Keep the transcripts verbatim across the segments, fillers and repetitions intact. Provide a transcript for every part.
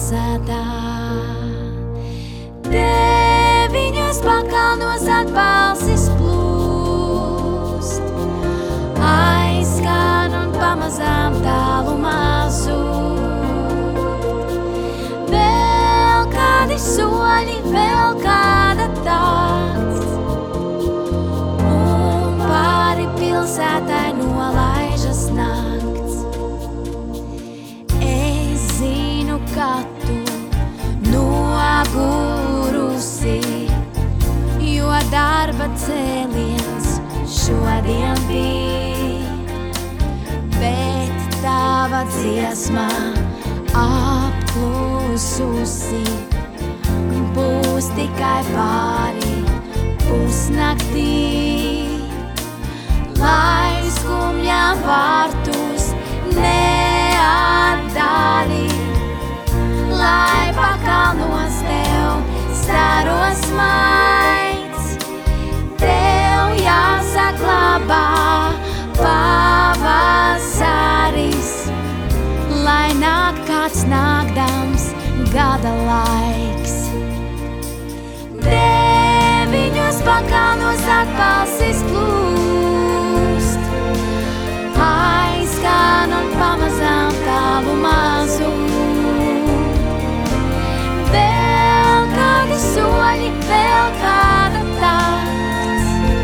pilsētā. Deviņos pakalnos atbalsis plūst, aizskan un pamazām tālumā zūd. Vēl kādi soļi, vēl kāda tāds, un pāri pilsētai nolaižas nakts. Es zinu, ka tu nogurusi, jo darba cēliens šodien bija, bet tava dziesma apklususi būs tikai pāri pusnaktī. Lai skumjām vārtus neatdali, lai pakalnos tev staros maids, tev jāsaklabā pavasaris, lai nāk kāds nākdams gada laiks. Deviņos pakalnos atbalsis plūst, aizskan un pamazām tālumā zūd. Vēl kādi soļi, vēl kāda tāds,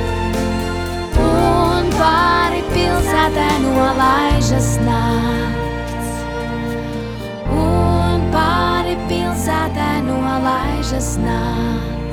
un pāri pilsētai nolaižas nakts, un pāri pilsētai nolaižas nakts.